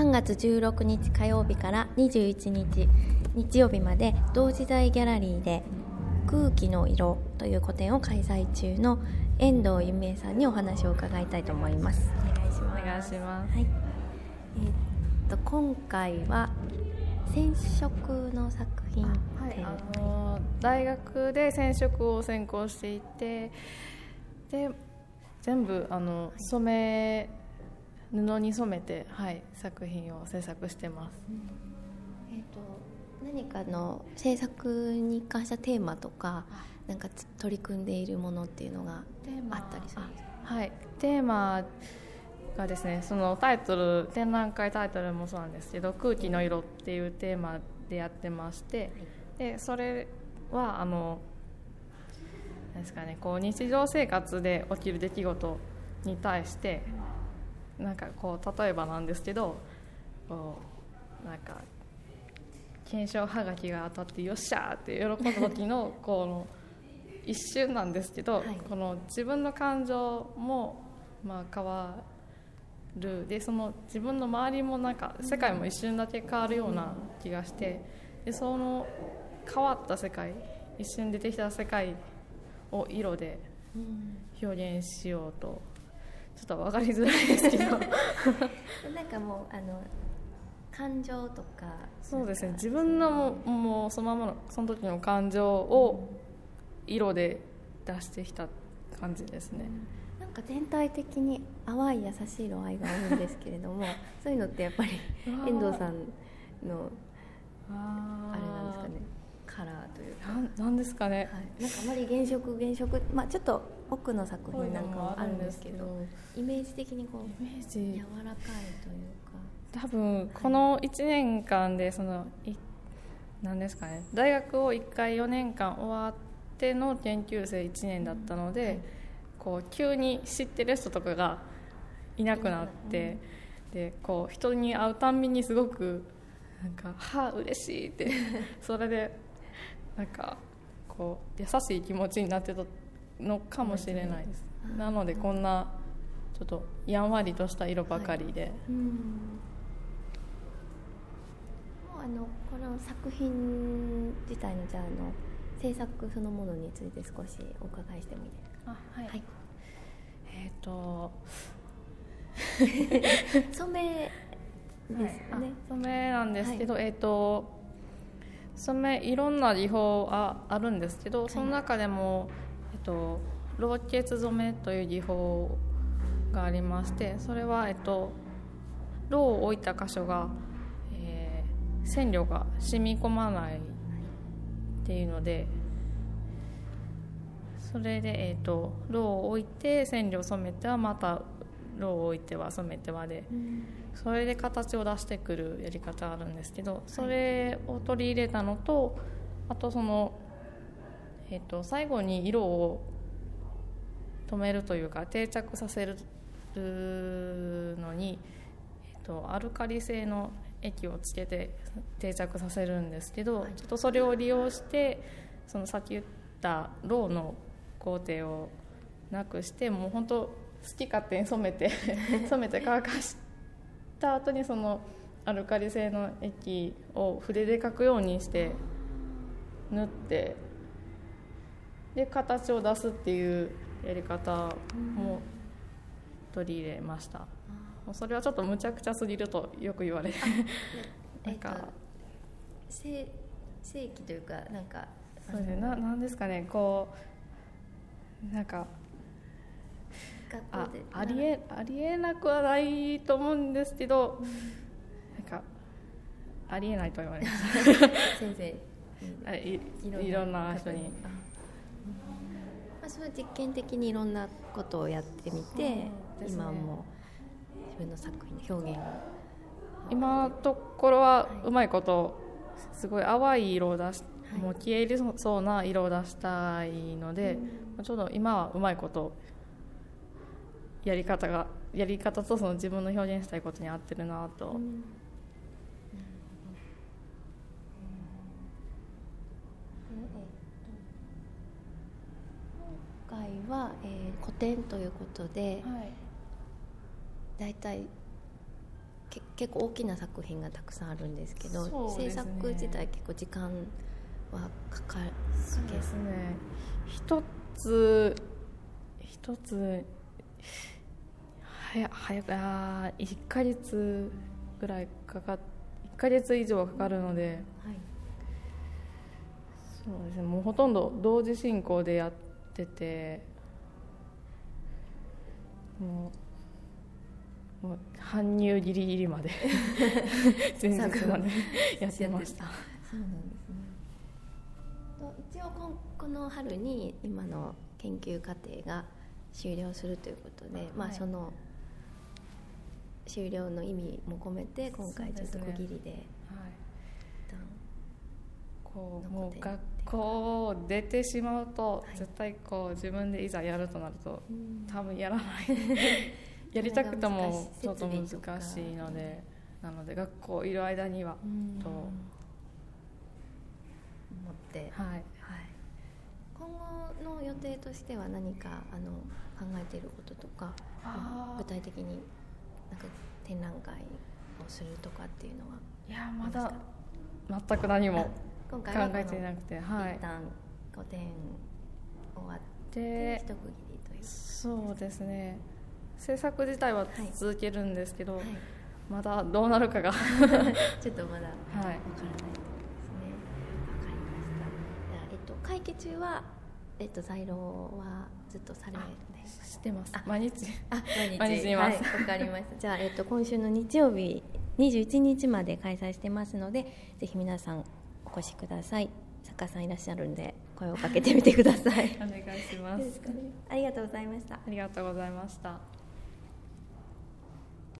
3月16日火曜日から21日日曜日まで同時代ギャラリーで空気の色という個展を開催中の遠藤由美恵さんにお話を伺いたいと思います。お願いします。 お願いします。 はい。今回は染色の作品、 大学で染色を専攻していて、で全部布に染めて、作品を制作してます。 何かの制作に関したテーマとか、なんか取り組んでいるものっていうのがあったりするんですか？ テーマがですね、そのタイトル、展覧会タイトルもそうなんですけど、空気の色っていうテーマでやってまして、でそれはなんですかね、こう日常生活で起きる出来事に対して、なんかこう例えばなんですけど、こうなんか懸賞はがきが当たってよっしゃーって喜んだ時のこの一瞬なんですけど、この自分の感情も変わる、でその自分の周りもなんか世界も一瞬だけ変わるような気がして、でその変わった世界、一瞬出てきた世界を色で表現しようと、ちょっと分かりづらいですけどなんかもう感情とか、 そうですね、自分のもうそのままのその時の感情を色で出してきた感じですね。 なんか全体的に淡い優しい色合いが多いんですけれどもそういうのってやっぱり遠藤さんのあれなんですかね、カラーというかなんですかね、 なんかあまり原色、ちょっと奥の作品なんかもあるんですけど、イメージ的にこう柔らかいというか、 多分この1年間でなんですかね、大学を1回4年間終わっての研究生1年だったので、こう急に知ってる人とかがいなくなって、でこう人に会うたんびにすごくなんか嬉しいってそれでなんかこう優しい気持ちになってたのかもしれないです。なのでこんなちょっとやんわりとした色ばかりで、 この作品自体の制作そのものについて少しお伺いしてもいいですか？染めですよね。 染めなんですけど、染めいろんな技法あるんですけど、その中でも、老血染めという技法がありまして、それは、ろうを置いた箇所が、染料が染み込まないっていうので、それで、ろうを置いて染料を染めてはまたろうを置いては染めてはで、それで形を出してくるやり方があるんですけど、それを取り入れたのと、あとその、最後に色を止めるというか定着させるのに、アルカリ性の液をつけて定着させるんですけど、ちょっとそれを利用してそのさっき言ったろうの工程をなくして、もう本当好き勝手に染めて乾かした後にそのアルカリ性の液を筆で描くようにして塗って、で形を出すっていうやり方も取り入れました。それはちょっとむちゃくちゃすぎるとよく言われるなんか正規というか、なんかそうですね、なんですかね、こうなんかありえなくはないと思うんですけど、なんかありえないと言われました先生いろんな人に、 それは実験的にいろんなことをやってみて、今も自分の作品の表現を今のところはうまいことすごい淡い色を出し、もう消え入りそうな色を出したいので、ちょうど今はうまいことやり方とその自分の表現したいことに合ってるなと、 今回は、個展ということで、だいたい結構大きな作品がたくさんあるんですけど、 そうですね、 制作自体結構時間はかけそうですね、一つ早く1ヶ月ぐらい1ヶ月以上かかるので、 はい、 そうですね、もうほとんど同時進行でやってて、もう搬入ギリギリまで前日までやってました。 そうなんですね。一応この春に今の研究課程が終了するということで、まあ、その終了の意味も込めて今回ちょっと区切りで、 もう学校を出てしまうと、絶対自分でいざやるとなると、多分やらないやりたくてもちょっと難しいので、なので学校いる間にはと思って、 はい、 今後の予定としては何か考えていることとか、具体的になんか展覧会をするとかっていうのは？ いや、まだ全く何も考えてなくて、 一旦5点終わって一区切りという。 そうですね、制作自体は続けるんですけど、 はい、 まだどうなるかがちょっとまだわからないですね。わかりました。会期中は在廊はずっとされてしてます。毎日います。 はい、わかりました。じゃあ、今週の日曜日21日まで開催してますので、ぜひ皆さんお越しください。作家さんいらっしゃるんで声をかけてみてください。 お願いします。 ありがとうございました。 ありがとうございました。